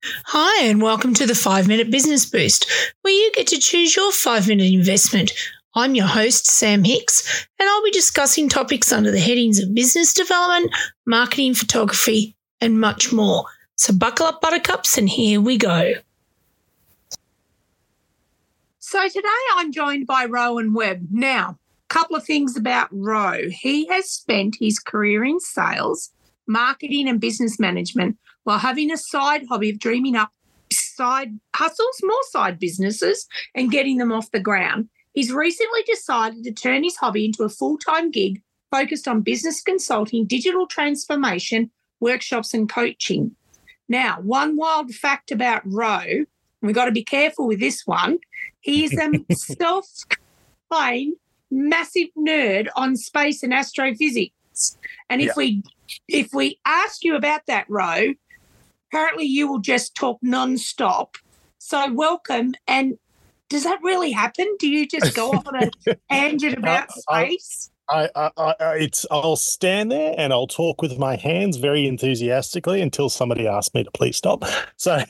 Hi, and welcome to the 5-Minute Business Boost, where you get to choose your 5-minute investment. I'm your host, Sam Hicks, and I'll be discussing topics under the headings of business development, marketing, photography, and much more. So buckle up, buttercups, and here we go. So today I'm joined by Rowan Webb. Now, a couple of things about Ro. He has spent his career in sales, marketing, and business management while having a side hobby of dreaming up side hustles, more side businesses, and getting them off the ground. He's recently decided to turn his hobby into a full-time gig focused on business consulting, digital transformation, workshops, and coaching. Now, one wild fact about Ro, and we've got to be careful with this one, he is a self-proclaimed massive nerd on space and astrophysics. And if we ask you about that, Ro, apparently you will just talk non-stop. So welcome. And does that really happen? Do you just go off on a tangent about space? I'll stand there and I'll talk with my hands very enthusiastically until somebody asks me to please stop. So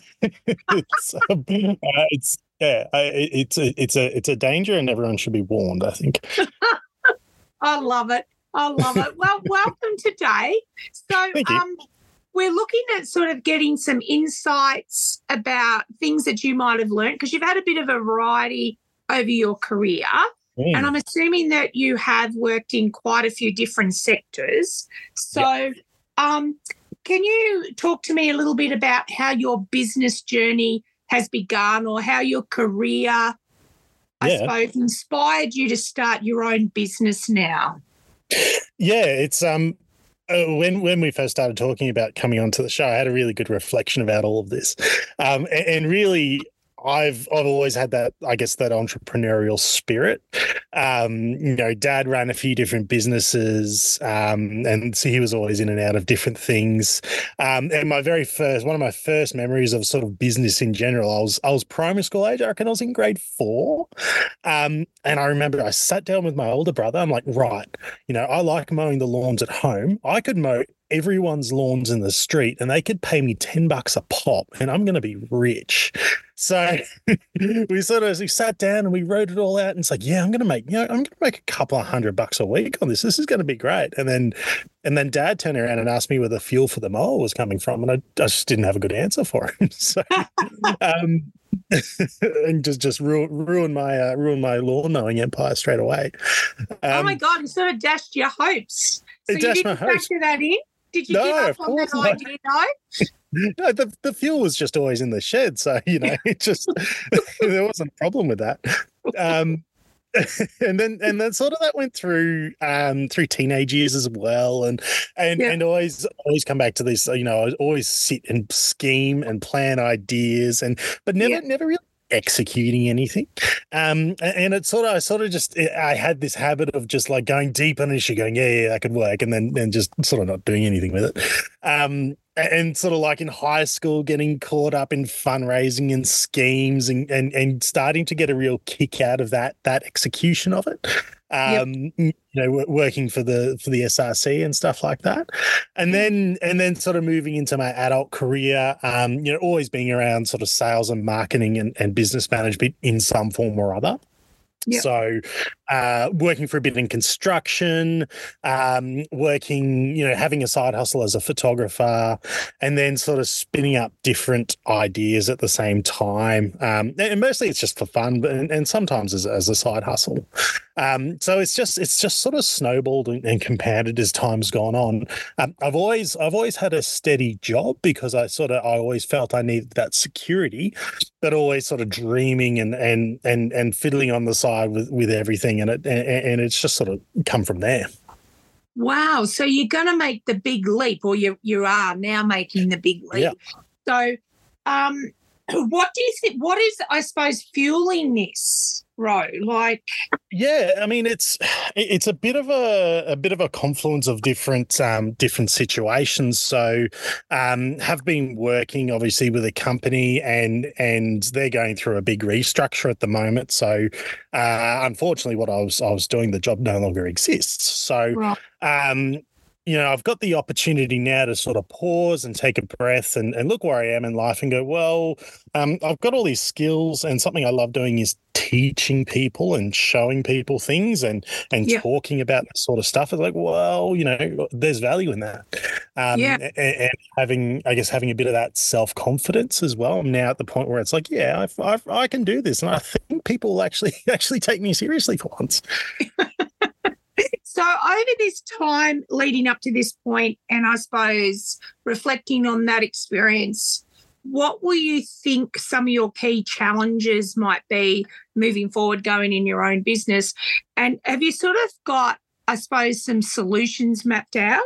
it's a danger, and everyone should be warned, I think. I love it. Well, welcome today. So we're looking at sort of getting some insights about things that you might have learned, because you've had a bit of a variety over your career. And I'm assuming that you have worked in quite a few different sectors. So can you talk to me a little bit about how your business journey has begun, or how your career, I suppose, inspired you to start your own business now? Yeah, it's when we first started talking about coming onto the show, I had a really good reflection about all of this, and really, I've always had that, I guess, that entrepreneurial spirit. Dad ran a few different businesses, and so he was always in and out of different things. And one of my first memories of sort of business in general, I was primary school age. I reckon I was in grade 4. And I remember I sat down with my older brother. I'm like, right, I like mowing the lawns at home. I could mow everyone's lawns in the street and they could pay me $10 a pop and I'm going to be rich. So we sat down and we wrote it all out, and it's like, I'm going to make a couple of $100 a week on this. This is going to be great. And then Dad turned around and asked me where the fuel for the mower was coming from, and I just didn't have a good answer for him. So, and just ruined my lawn mowing empire straight away. Oh my God! And sort of dashed your hopes. So it dashed my hopes. Factor that in? Did you give up on that idea? No, the fuel was just always in the shed, so it just there wasn't a problem with that. And then sort of that went through teenage years as well, and always come back to this. I always sit and scheme and plan ideas, but never really executing anything. And it I had this habit of just like going deep on an issue, going, that could work, and then just sort of not doing anything with it. And sort of like in high school, getting caught up in fundraising and schemes and starting to get a real kick out of that execution of it. Working for the SRC and stuff like that. And then sort of moving into my adult career, always being around sort of sales and marketing and business management in some form or other. Yep. So working for a bit in construction, working, having a side hustle as a photographer, and then sort of spinning up different ideas at the same time. And mostly it's just for fun, and sometimes as a side hustle. So it's just sort of snowballed and compounded as time's gone on. I've always had a steady job because I always felt I needed that security, but always sort of dreaming and fiddling on the side with everything, and it's just sort of come from there. Wow! So you're going to make the big leap, or you are now making the big leap. Yeah. So, what do you think? What is, I suppose, fueling this, Ro? Like, I mean, it's a bit of a confluence of different situations. So, have been working obviously with a company, and they're going through a big restructure at the moment. So, unfortunately, what I was doing, the job no longer exists. So, right. I've got the opportunity now to sort of pause and take a breath and look where I am in life and go, well, I've got all these skills, and something I love doing is teaching people and showing people things and talking about that sort of stuff. It's like, well, there's value in that. And having a bit of that self-confidence as well. I'm now at the point where it's like, yeah, I can do this. And I think people will actually take me seriously for once. So over this time leading up to this point, and I suppose reflecting on that experience, what will you think some of your key challenges might be moving forward, going in your own business? And have you sort of got, I suppose, some solutions mapped out?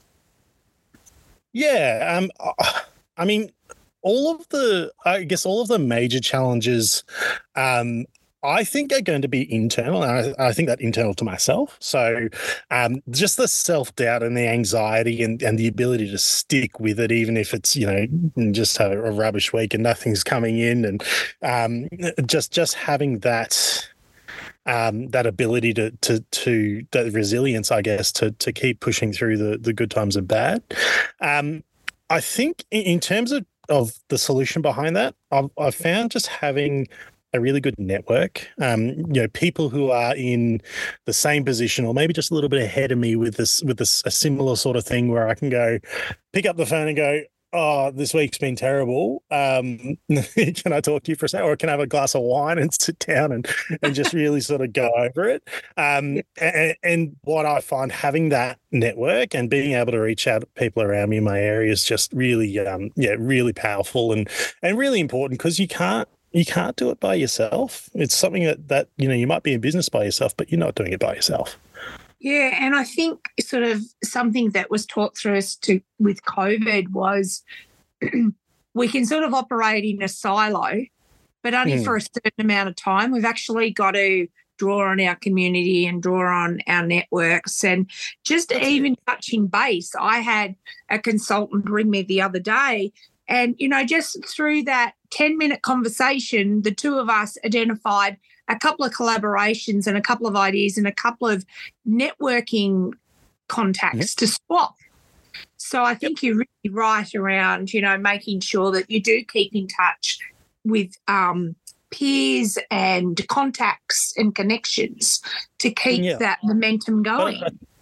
Yeah. I mean, all of the major challenges, I think are going to be internal, and I think that internal to myself. So just the self-doubt and the anxiety and the ability to stick with it, even if it's, just a rubbish week and nothing's coming in, and just having that ability to that resilience, I guess, to keep pushing through the good times and bad. I think in terms of the solution behind that, I've found just having a really good network, people who are in the same position or maybe just a little bit ahead of me with a similar sort of thing, where I can go pick up the phone and go, oh, this week's been terrible. Can I talk to you for a second? Or can I have a glass of wine and sit down and just really sort of go over it? And what I find, having that network and being able to reach out to people around me in my area is just really, really powerful and really important, because you can't do it by yourself. It's something that you might be in business by yourself, but you're not doing it by yourself. Yeah, and I think sort of something that was taught through us with COVID was we can sort of operate in a silo, but only for a certain amount of time. We've actually got to draw on our community and draw on our networks, and just even touching base. I had a consultant ring me the other day, and, just through that 10-minute conversation, the two of us identified a couple of collaborations and a couple of ideas and a couple of networking contacts to swap. So I think you're really right around, making sure that you do keep in touch with peers and contacts and connections to keep that momentum going.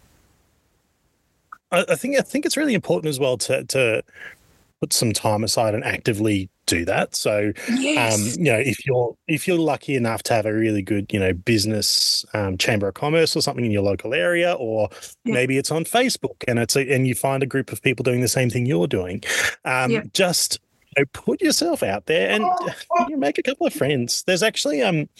I think it's really important as well to put some time aside and actively do that. So, if you're lucky enough to have a really good, business chamber of commerce or something in your local area, or maybe it's on Facebook and you find a group of people doing the same thing you're doing, just put yourself out there and make a couple of friends. There's actually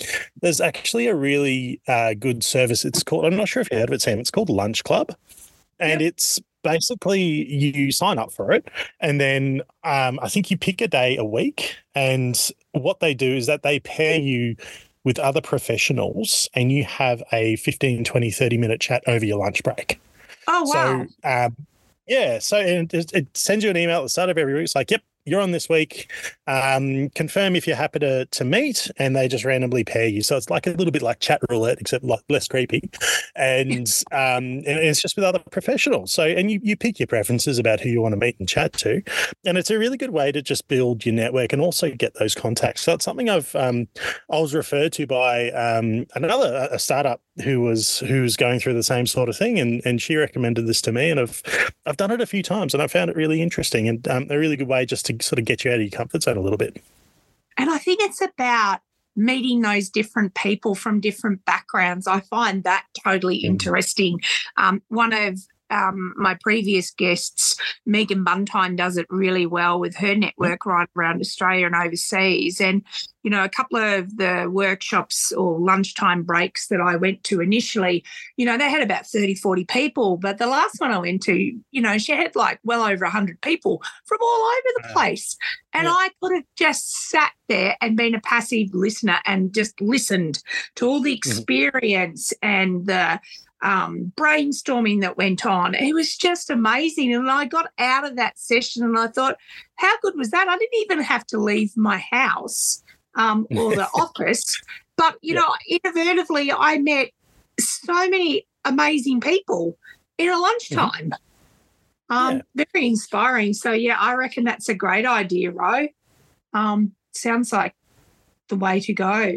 a really good service. It's called, I'm not sure if you heard of it, Sam. It's called Lunch Club, and it's basically you sign up for it, and then I think you pick a day a week, and what they do is that they pair you with other professionals and you have a 15, 20, 30-minute chat over your lunch break. Oh, wow. So, so it sends you an email at the start of every week. It's like, yep, you're on this week. Confirm if you're happy to meet, and they just randomly pair you. So it's like a little bit like chat roulette, except like less creepy. And it's just with other professionals. So, and you pick your preferences about who you want to meet and chat to. And it's a really good way to just build your network and also get those contacts. So it's something I was referred to by a startup who was going through the same sort of thing, and she recommended this to me, and I've done it a few times, and I found it really interesting and a really good way just to sort of get you out of your comfort zone a little bit. And I think it's about meeting those different people from different backgrounds. I find that totally interesting. One of my previous guests, Megan Buntine, does it really well with her network right around Australia and overseas. And, a couple of the workshops or lunchtime breaks that I went to initially, they had about 30, 40 people. But the last one I went to, she had like well over 100 people from all over the place. And I could have just sat there and been a passive listener and just listened to all the experience and the brainstorming that went on. It was just amazing. And I got out of that session and I thought, how good was that? I didn't even have to leave my house or the office. But, inadvertently, I met so many amazing people in a lunchtime. Yeah. Very inspiring. So yeah, I reckon that's a great idea, Ro. Sounds like the way to go.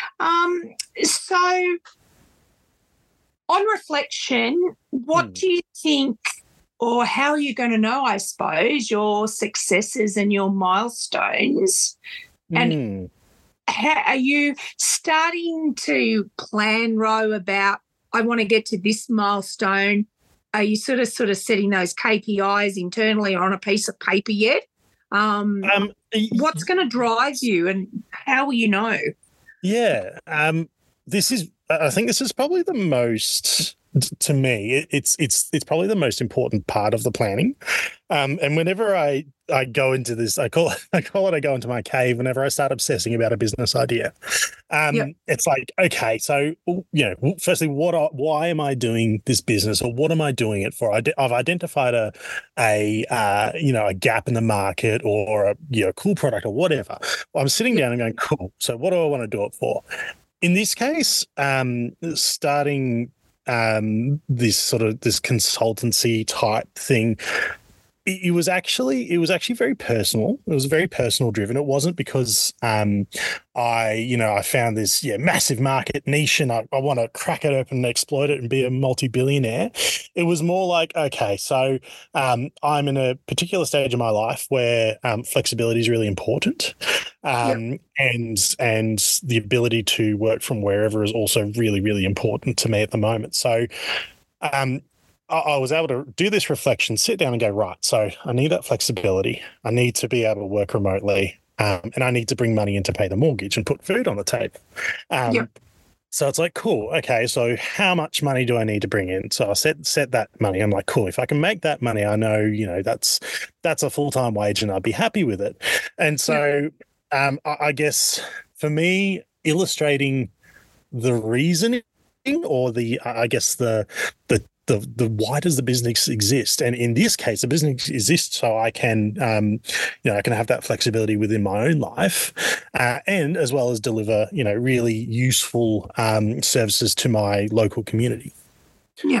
So on reflection, what do you think, or how are you going to know, I suppose, your successes and your milestones? And how, are you starting to plan, Ro, about, I want to get to this milestone? Are you sort of setting those KPIs internally or on a piece of paper yet? What's going to drive you and how will you know? Yeah. I think this is probably the most, to me, it's probably the most important part of the planning. And whenever I go into this, I call it I go into my cave whenever I start obsessing about a business idea. It's like, okay, so, firstly, why am I doing this business, or what am I doing it for? I've identified a gap in the market, or a cool product or whatever. I'm sitting down and going, cool. So what do I want to do it for? In this case, starting this consultancy type thing, it was actually very personal. It was very personal driven. It wasn't because I found this massive market niche and I want to crack it open and exploit it and be a multi-billionaire. It was more like, okay, so I'm in a particular stage of my life where flexibility is really important, and the ability to work from wherever is also really, really important to me at the moment. So I was able to do this reflection, sit down and go, right, so I need that flexibility. I need to be able to work remotely, and I need to bring money in to pay the mortgage and put food on the table. So it's like, cool, okay, so how much money do I need to bring in? So I set that money. I'm like, cool, if I can make that money, I know, that's a full-time wage and I'd be happy with it. And so I guess for me, illustrating the reasoning, or the why does the business exist? And in this case, the business exists so I can, I can have that flexibility within my own life, and as well as deliver, really useful services to my local community. Yeah.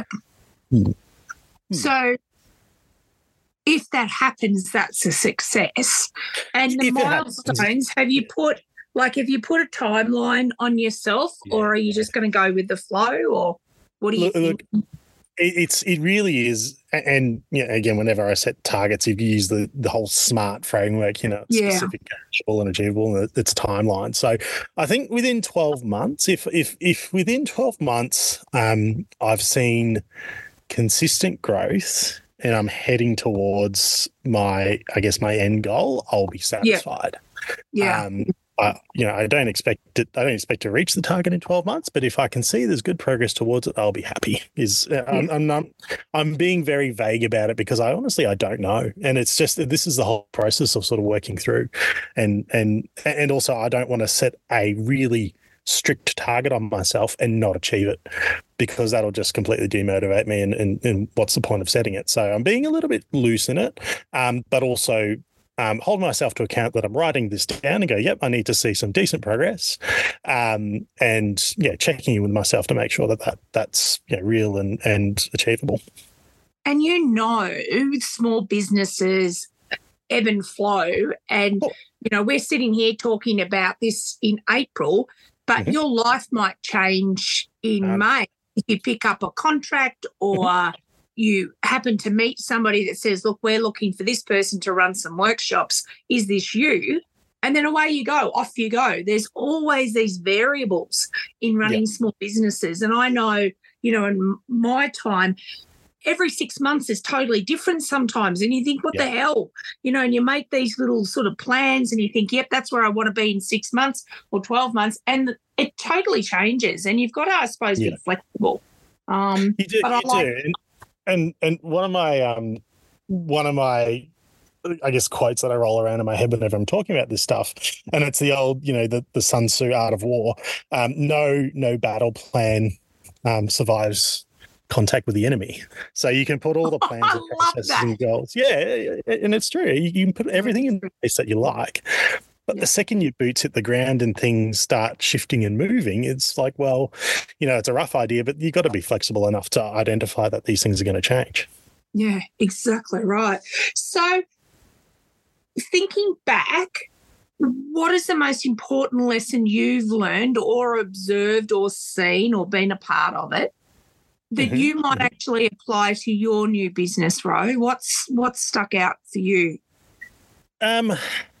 So if that happens, that's a success. And the milestones, have you put a timeline on yourself, or are you just going to go with the flow, or what do you think? It really is, and again, whenever I set targets, if you use the whole SMART framework, specific, actionable, and achievable, and it's a timeline. So I think within 12 months, if within 12 months, I've seen consistent growth and I'm heading towards my end goal, I'll be satisfied. I don't expect to reach the target in 12 months, but if I can see there's good progress towards it, I'll be happy. I'm being very vague about it because I don't know, and it's just, this is the whole process of sort of working through, and also I don't want to set a really strict target on myself and not achieve it, because that'll just completely demotivate me, and what's the point of setting it? So I'm being a little bit loose in it, but also hold myself to account that I'm writing this down and go, yep, I need to see some decent progress, and checking in with myself to make sure that's real and achievable. And small businesses ebb and flow, and we're sitting here talking about this in April, but your life might change in May if you pick up a contract, or you happen to meet somebody that says, look, we're looking for this person to run some workshops. Is this you? And then away you go, off you go. There's always these variables in running small businesses. And I know, in my time, every 6 months is totally different sometimes. And you think, what the hell? And you make these little sort of plans and you think, yep, that's where I want to be in 6 months or 12 months. And it totally changes. And you've got to, I suppose, be flexible. You do. And one of my I guess quotes that I roll around in my head whenever I'm talking about this stuff, and it's the old, the Sun Tzu Art of War. No battle plan survives contact with the enemy. So you can put all the plans and processes and goals. Yeah, and it's true. You can put everything in place that you like. But the second your boots hit the ground and things start shifting and moving, it's like, well, it's a rough idea, but you've got to be flexible enough to identify that these things are going to change. Yeah, exactly right. So thinking back, what is the most important lesson you've learned or observed or seen or been a part of it that you might actually apply to your new business, Ro? What's stuck out for you? I'm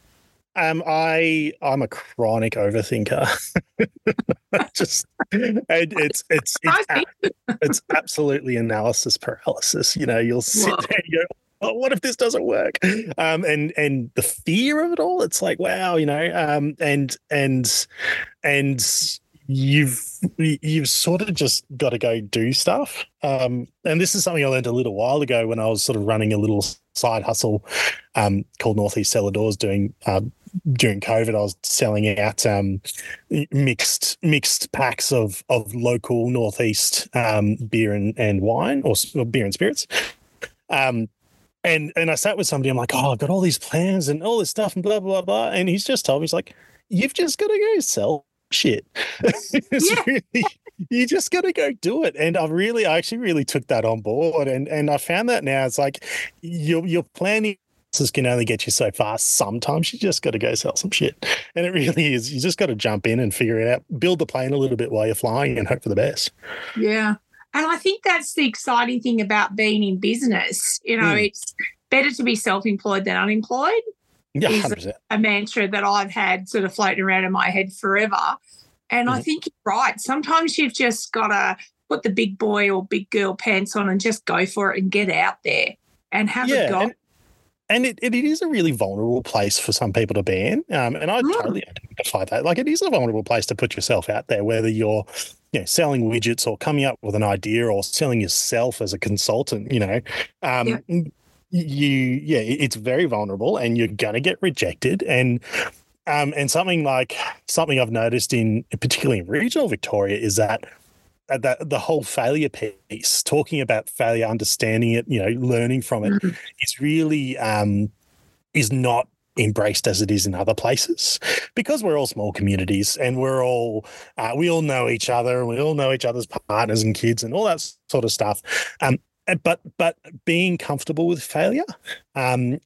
a chronic overthinker. Just it's absolutely analysis paralysis. You know, you'll sit there and go, oh, what if this doesn't work? And the fear of it all, it's like, wow, you know, and you've sort of just got to go do stuff. And this is something I learned a little while ago when I was sort of running a little side hustle called Northeast Cellar Doors during COVID. I was selling out mixed packs of local Northeast beer and wine, or beer and spirits. And I sat with somebody. I'm like, oh, I've got all these plans and all this stuff and blah blah blah. And he's just told me, he's like, you've just got to go sell shit. Really, you just got to go do it. And I actually really took that on board. And I found that now it's like your planning can only get you so far. Sometimes you just got to go sell some shit. And it really is. You just got to jump in and figure it out, build the plane a little bit while you're flying and hope for the best. Yeah. And I think that's the exciting thing about being in business. You know, it's better to be self-employed than unemployed. Yeah, 100%. A mantra that I've had sort of floating around in my head forever. And I think you're right. Sometimes you've just got to put the big boy or big girl pants on and just go for it and get out there and have a go. And it is a really vulnerable place for some people to be in. And I totally identify that. Like, it is a vulnerable place to put yourself out there, whether you're selling widgets or coming up with an idea or selling yourself as a consultant, it's very vulnerable and you're going to get rejected. And something I've noticed particularly in regional Victoria is that the whole failure piece, talking about failure, understanding it, learning from it, is really is not embraced as it is in other places, because we're all small communities and we all know each other and we all know each other's partners and kids and all that sort of stuff. But being comfortable with failure and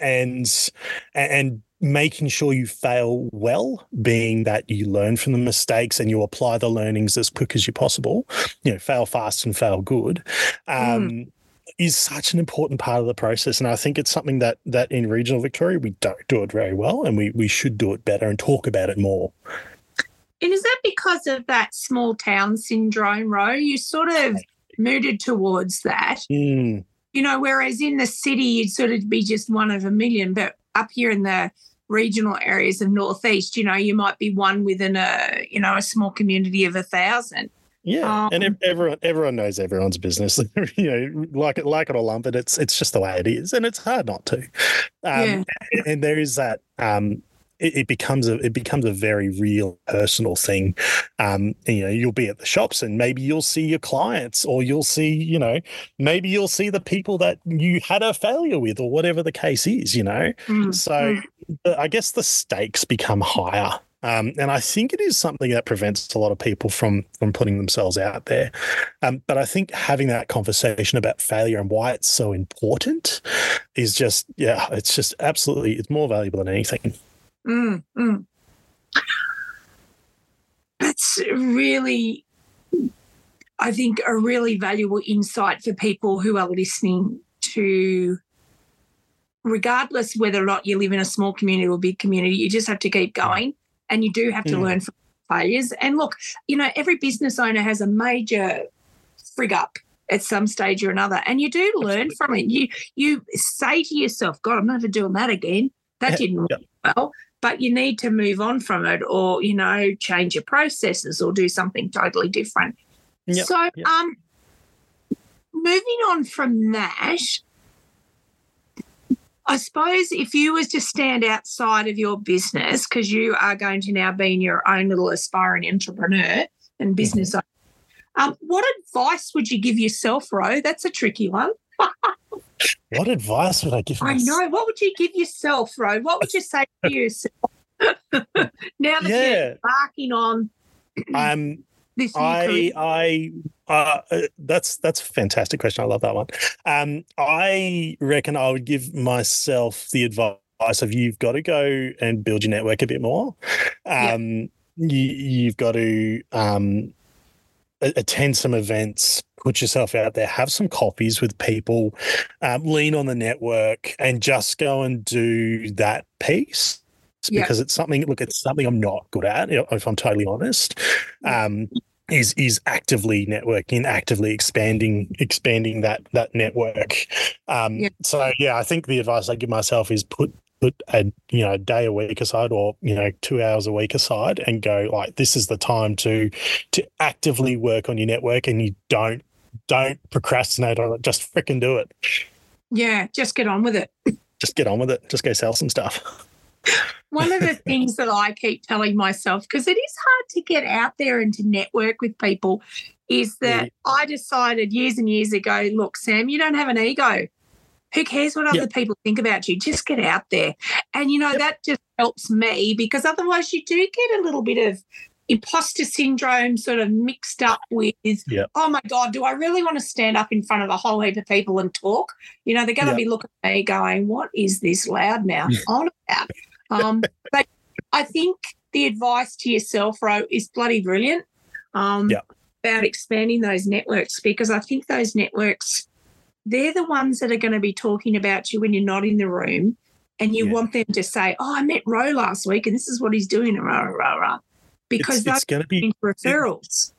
making sure you fail well, being that you learn from the mistakes and you apply the learnings as quick as you possible, fail fast and fail good, is such an important part of the process. And I think it's something that in regional Victoria, we don't do it very well, and we should do it better and talk about it more. And is that because of that small town syndrome, Ro? You sort of mooted towards that, whereas in the city, you'd sort of be just one of a million, but up here in the regional areas of Northeast, you might be one within a small community of 1,000. Yeah, and everyone knows everyone's business. Like it or lump it, it's just the way it is, and it's hard not to. And there is that. It becomes a very real personal thing. You'll be at the shops and maybe you'll see your clients, or you'll see, maybe you'll see the people that you had a failure with, or whatever the case is, So I guess the stakes become higher. And I think it is something that prevents a lot of people from putting themselves out there. But I think having that conversation about failure and why it's so important is just, it's just absolutely, it's more valuable than anything. That's really, I think, a really valuable insight for people who are listening to, regardless whether or not you live in a small community or a big community, you just have to keep going, and you do have to learn from failures. And look, every business owner has a major frig up at some stage or another, and you do learn from it. You say to yourself, God, I'm never doing that again. That didn't work well. But you need to move on from it, or, change your processes or do something totally different. So moving on from that, I suppose if you was to stand outside of your business, because you are going to now be your own little aspiring entrepreneur and business owner, what advice would you give yourself, Ro? That's a tricky one. What advice would I give myself? I know. What would you give yourself, Ro? What would you say to yourself now that you're embarking on? this new career? That's a fantastic question. I love that one. I reckon I would give myself the advice of you've got to go and build your network a bit more. You've got to attend some events, put yourself out there, have some coffees with people, lean on the network, and just go and do that piece. Because it's something I'm not good at, if I'm totally honest. Is actively networking, actively expanding that network. So I think the advice I give myself is put a day a week aside, or 2 hours a week aside, and go like, this is the time to actively work on your network, and you don't procrastinate on it. Just freaking do it. Yeah, just get on with it. Just get on with it. Just go sell some stuff. One of the things that I keep telling myself, because it is hard to get out there and to network with people, is that I decided years and years ago, look, Sam, you don't have an ego. Who cares what other people think about you? Just get out there. And, that just helps me, because otherwise you do get a little bit of imposter syndrome sort of mixed up with, oh, my God, do I really want to stand up in front of a whole heap of people and talk? They're going to be looking at me going, what is this loudmouth on about? But I think the advice to yourself, Ro, is bloody brilliant about expanding those networks, because I think those networks, they're the ones that are going to be talking about you when you're not in the room, and you want them to say, oh, I met Ro last week and this is what he's doing, because it's going to be referrals.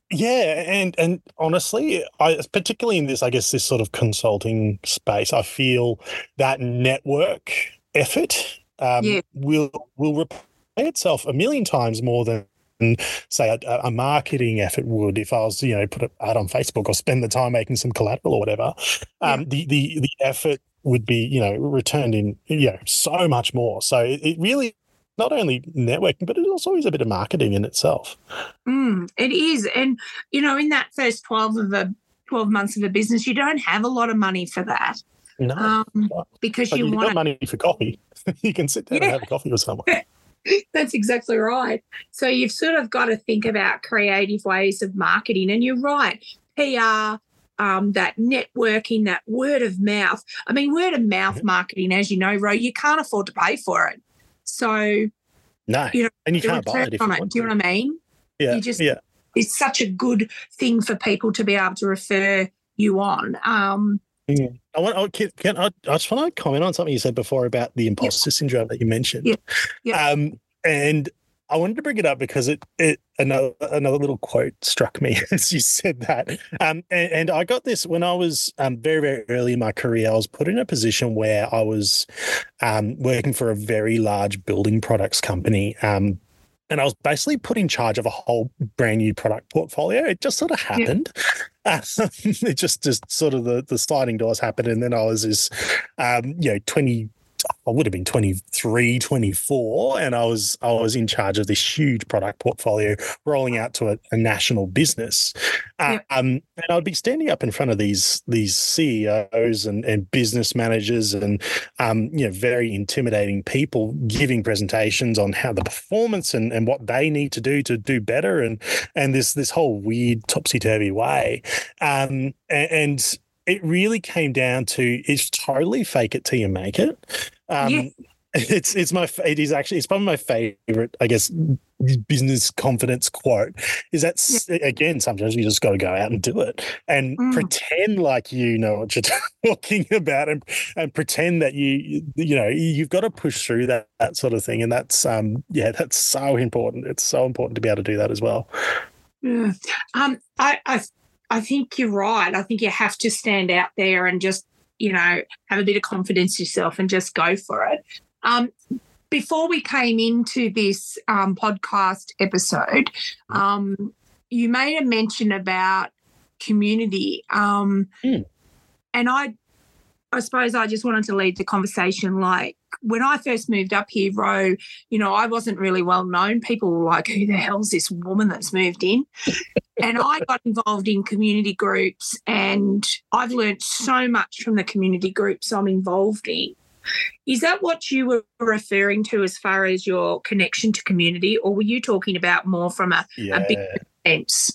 And honestly, particularly in this, I guess, this sort of consulting space, I feel that network effort will repay itself a million times more than, say, a marketing effort would if I was, put an ad on Facebook or spend the time making some collateral or whatever. The effort would be, returned in, so much more. So it really not only networking, but it also is a bit of marketing in itself. It is. And, in that first 12 months of a business, you don't have a lot of money for that. No. Because but you've got money for coffee. You can sit down and have a coffee with someone. That's exactly right. So you've sort of got to think about creative ways of marketing. And you're right, PR, that networking, that word of mouth. I mean, word of mouth marketing, as you know, Ro, you can't afford to pay for it. So, no, and you can't buy it if you want to. Do you know what I mean? Yeah, it's such a good thing for people to be able to refer you on. I just want to comment on something you said before about the imposter syndrome that you mentioned. And I wanted to bring it up because another little quote struck me as you said that. And I got this when I was very, very early in my career. I was put in a position where I was working for a very large building products company. And I was basically put in charge of a whole brand new product portfolio. It just sort of happened. It just sort of the sliding doors happened. And then I was this, 20, I would have been 23, 24, and I was and in charge of this huge product portfolio rolling out to a national business. And I'd be standing up in front of these CEOs and business managers and very intimidating people, giving presentations on how the performance and what they need to do better, and this whole weird topsy-turvy way. And it really came down to, it's totally fake it till you make it. It's probably my favorite, I guess, business confidence quote, is that again, sometimes you just got to go out and do it and pretend like you know what you're talking about, and pretend that you've got to push through that sort of thing. And that's that's so important. It's so important to be able to do that as well. I think you're right. I think you have to stand out there and just, have a bit of confidence yourself and just go for it. Before we came into this podcast episode, you made a mention about community. And I suppose I just wanted to lead the conversation. Like, when I first moved up here, Ro, I wasn't really well known. People were like, who the hell's this woman that's moved in? And I got involved in community groups, and I've learned so much from the community groups I'm involved in. Is that what you were referring to as far as your connection to community, or were you talking about more from a big sense?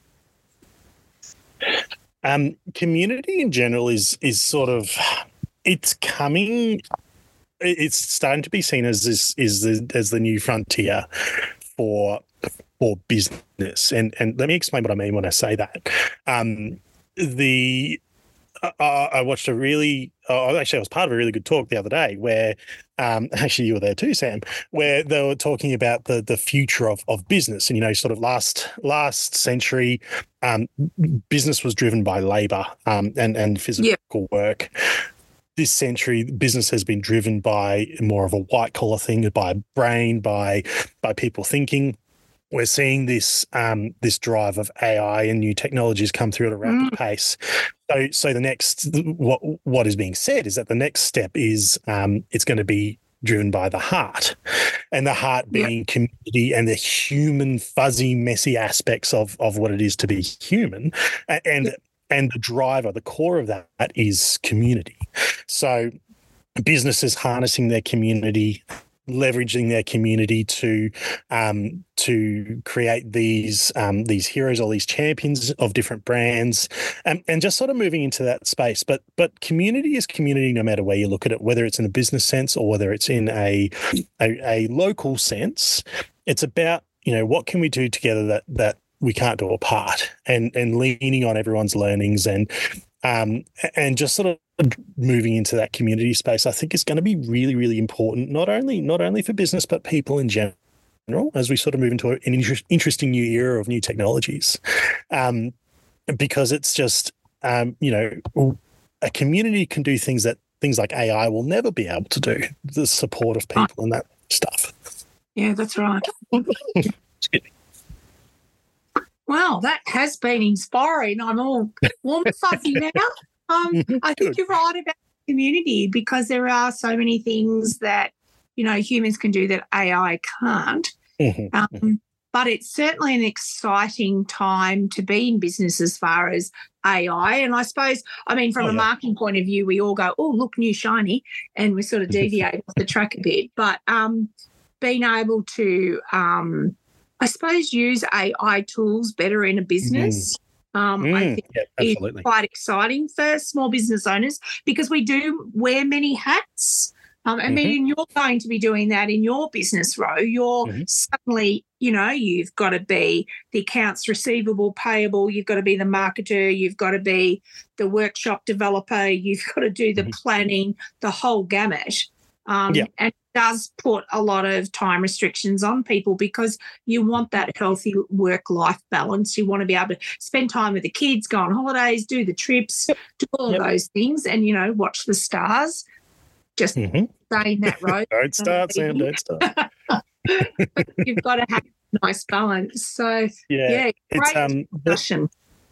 Community in general is sort of, it's starting to be seen as the new frontier for business. And let me explain what I mean when I say that. I watched actually, I was part of a really good talk the other day where, actually you were there too, Sam, where they were talking about the future of business. And, sort of last century, business was driven by labor and physical work. This century, business has been driven by more of a white collar thing, by brain, by people thinking. We're seeing this drive of AI and new technologies come through at a rapid pace. So the next, what is being said is that the next step is it's going to be driven by the heart, and the heart being community and the human, fuzzy, messy aspects of what it is to be human, and the driver, the core of that is community. So businesses harnessing their community, leveraging their community to create these heroes or these champions of different brands, and just sort of moving into that space. But community is community no matter where you look at it, whether it's in a business sense or whether it's in a local sense. It's about, what can we do together that we can't do apart, and leaning on everyone's learnings and just sort of moving into that community space, I think is going to be really, really important, not only for business, but people in general, as we sort of move into an interesting new era of new technologies. Because it's just, a community can do things like AI will never be able to do, the support of people and that stuff. Yeah, that's right. Wow, that has been inspiring. I'm all warm and fuzzy now. I think you're right about community, because there are so many things that, humans can do that AI can't. But it's certainly an exciting time to be in business as far as AI. And I suppose, from a marketing point of view, we all go, oh, look, new shiny, and we sort of deviate off the track a bit. But being able to I suppose use AI tools better in a business. I think is quite exciting for small business owners, because we do wear many hats. And you're going to be doing that in your business, Ro. You're suddenly, you've got to be the accounts receivable, payable, you've got to be the marketer, you've got to be the workshop developer, you've got to do the planning, the whole gamut. And it does put a lot of time restrictions on people, because you want that healthy work-life balance. You want to be able to spend time with the kids, go on holidays, do the trips, do all of those things, and, watch the stars. Just stay in that road. Don't start, Sam, don't start. But you've got to have a nice balance. So, great discussion.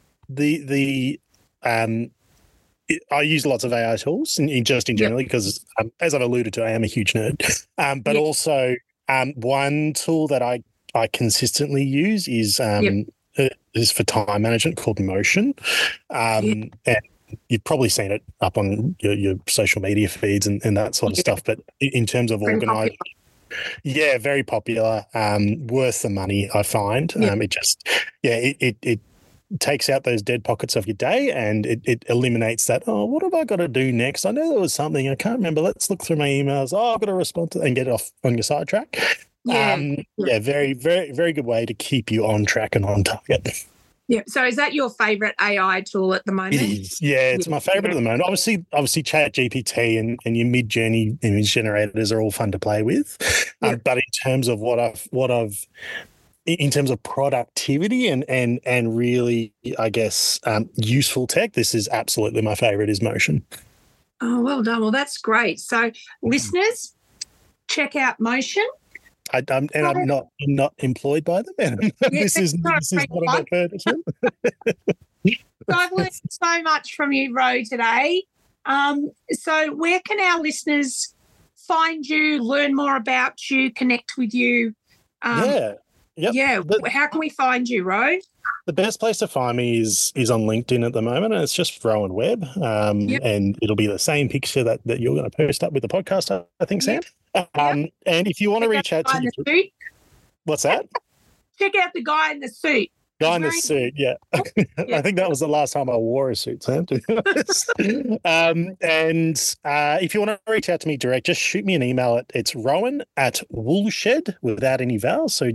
I use lots of AI tools in general, because, as I've alluded to, I am a huge nerd. But also, one tool that I consistently use is for time management, called Motion. And you've probably seen it up on your social media feeds and that sort of stuff. But in terms of organising, very popular, worth the money, I find. It takes out those dead pockets of your day, and it eliminates that, what have I got to do next? I know there was something, I can't remember. Let's look through my emails. I've got to respond to, and get it off on your sidetrack. Very, very, very good way to keep you on track and on target. Yeah. So is that your favourite AI tool at the moment? It is. Yeah, it's my favourite at the moment. Obviously ChatGPT and your Mid-Journey image generators are all fun to play with. But in terms of in terms of productivity and really, I guess, useful tech, this is absolutely my favourite, is Motion. Oh, well done. Well, that's great. So, listeners, check out Motion. I'm not employed by them. This is not an advertisement. So I've learned so much from you, Ro, today. So where can our listeners find you, learn more about you, connect with you? How can we find you, Ro? The best place to find me is on LinkedIn at the moment, and it's just Rowan Webb. And it'll be the same picture that you're going to post up with the podcast, I think, Sam. And if you want to reach out to me, what's that? Check out the guy in the suit. Guy in the suit, yeah. I think that was the last time I wore a suit, Sam, to be honest. And if you want to reach out to me direct, just shoot me an email. It's rowan@woolshed, without any vowels, so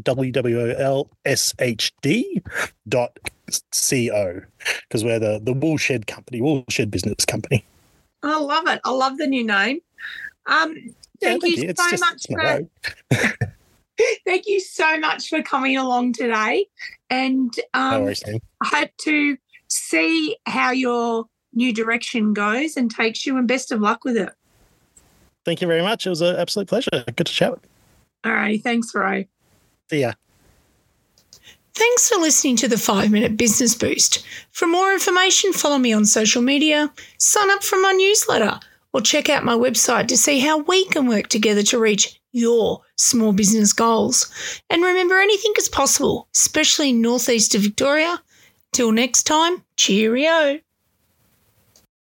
WOLSHD.co, because we're the Woolshed company, Woolshed business company. I love it. I love the new name. Thank you so much for thank you so much for coming along today. And no worries, I hope to see how your new direction goes and takes you, and best of luck with it. Thank you very much. It was an absolute pleasure. Good to chat. All right. Thanks, Ro. See ya. Thanks for listening to the 5-Minute Business Boost. For more information, follow me on social media, sign up for my newsletter, or check out my website to see how we can work together to reach your small business goals. And remember, anything is possible, especially in northeast of Victoria. Till next time, cheerio.